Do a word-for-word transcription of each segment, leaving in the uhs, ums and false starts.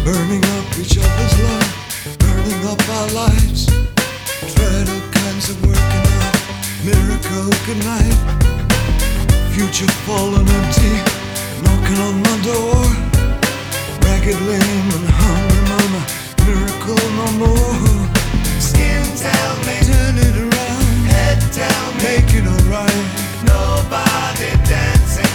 burning up each other's love, burning up our lives. Dread all kinds of working out. Miracle, good night. Future fallen empty, knocking on my door. Ragged, lame and hungry mama, miracle no more. Skin tell me, turn it around. Head tell me, make it alright. Nobody dancing.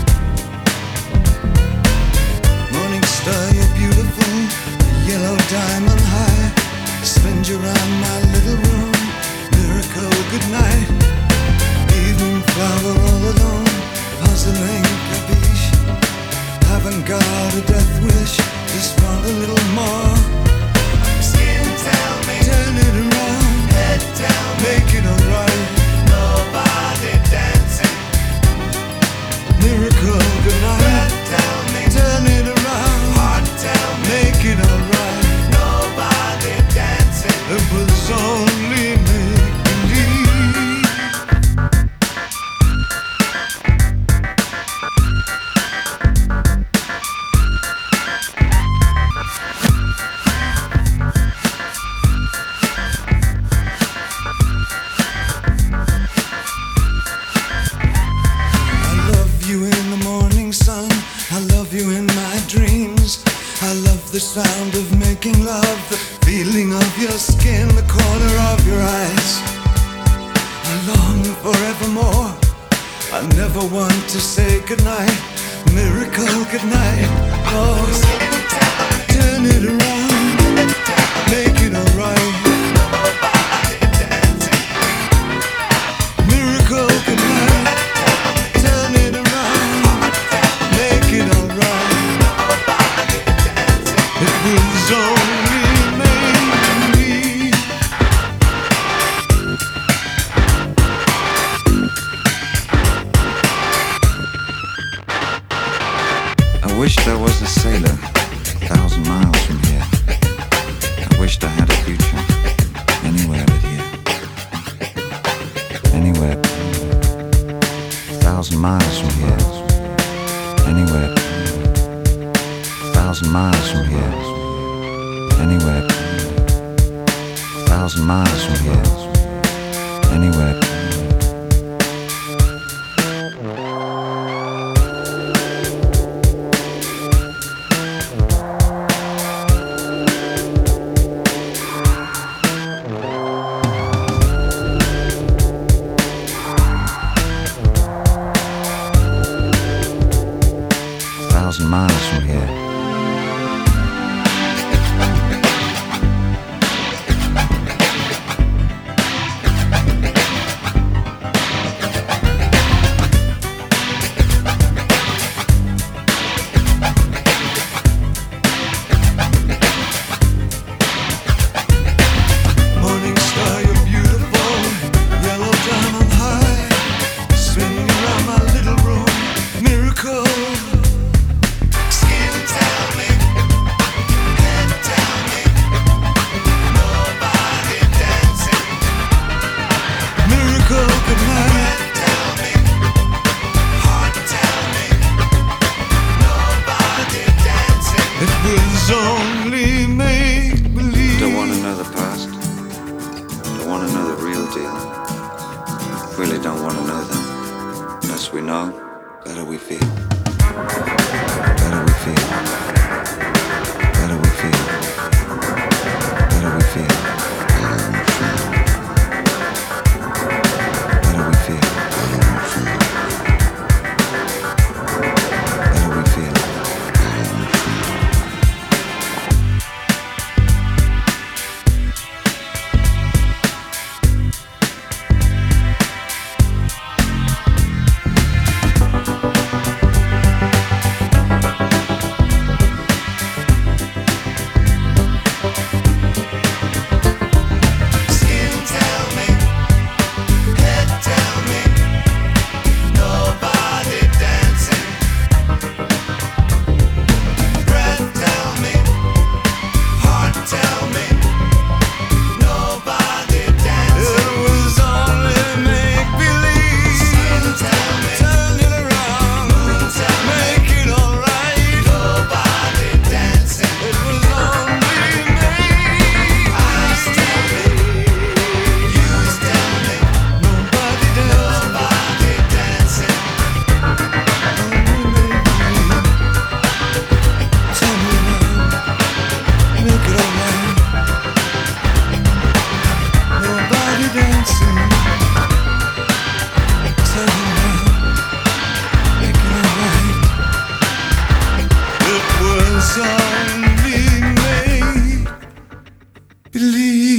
Morning star, you're beautiful. Yellow diamond high. Spin you around my little room. Miracle, good night. Evening flower all alone. Puzzling capiche. Haven't got a death wish, just want a little more. Skin tell me, turn it around. Head tell me, make it alright. Nobody dancing. Miracle, good night. Breath tell me, turn it around. Heart tell me, make it alright. Nobody dancing. It was only make-believe. The sound of making love, the feeling of your skin, the corner of your eyes. I long forevermore. I never want to say goodnight. Miracle, goodnight. Oh, turn it around, make it alright. Miracle, goodnight. Turn it around, make it alright. It was only me. I wished I was a sailor, a thousand miles from here. I wished I had a future, anywhere but here. Anywhere, a thousand miles from here. Anywhere. Thousand miles from here, anywhere. Thousand miles from here, anywhere. Thousand miles from here. Only make believe. Don't want to know the past. Don't want to know the real deal. Really don't want to know that. Less we know, better we feel. Better we feel. Better we feel. Better we feel. Better we feel. Better we feel. believe.